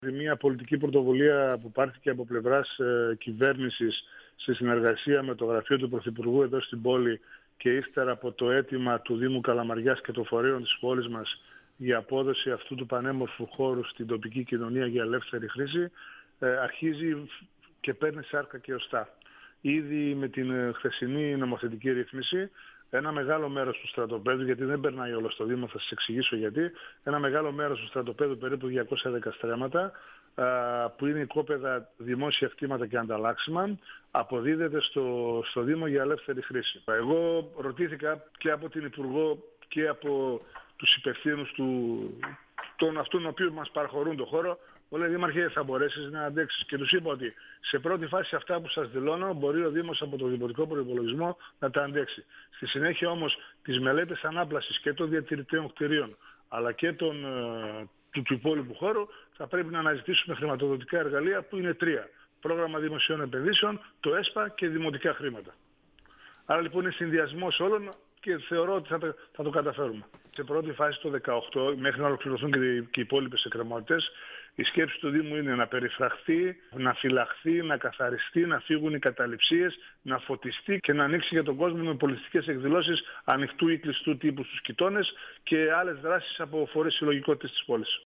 Μια πολιτική πρωτοβουλία που πάρθηκε από πλευράς κυβέρνησης σε συνεργασία με το γραφείο του Πρωθυπουργού εδώ στην πόλη και ύστερα από το αίτημα του Δήμου Καλαμαριάς και των φορέων της πόλης μας για απόδοση αυτού του πανέμορφου χώρου στην τοπική κοινωνία για ελεύθερη χρήση, αρχίζει και παίρνει σάρκα και οστά. Ήδη με την χθεσινή νομοθετική ρύθμιση, ένα μεγάλο μέρος του στρατοπέδου, γιατί δεν περνάει όλο στο Δήμο, θα σας εξηγήσω γιατί, ένα μεγάλο μέρος του στρατοπέδου, περίπου 210 στρέμματα, που είναι οικόπεδα, δημόσια κτήματα και ανταλλάξιμα, αποδίδεται στο Δήμο για ελεύθερη χρήση. Εγώ ρωτήθηκα και από την Υπουργό και από τους υπευθύνους των αυτών οι οποίοι μας παραχωρούν το χώρο, μου λέει: Δήμαρχε, θα μπορέσεις να αντέξεις? Και τους είπα ότι σε πρώτη φάση αυτά που σας δηλώνω μπορεί ο Δήμος από το δημοτικό προϋπολογισμό να τα αντέξει. Στη συνέχεια όμως τις μελέτες ανάπλασης και των διατηρητέων κτηρίων αλλά και του υπόλοιπου χώρου θα πρέπει να αναζητήσουμε χρηματοδοτικά εργαλεία που είναι τρία. Πρόγραμμα δημοσίων επενδύσεων, το ΕΣΠΑ και δημοτικά χρήματα. Άρα λοιπόν είναι συνδυασμός όλων και θεωρώ ότι θα το καταφέρουμε. Σε πρώτη φάση το 2018, μέχρι να ολοκληρωθούν και οι υπόλοιπες εκκρεμότητες, η σκέψη του Δήμου είναι να περιφραχθεί, να φυλαχθεί, να καθαριστεί, να φύγουν οι καταληψίες, να φωτιστεί και να ανοίξει για τον κόσμο με πολιτιστικές εκδηλώσεις ανοιχτού ή κλειστού τύπου στους κοιτώνες και άλλες δράσεις από φορείς συλλογικότητες της πόλης.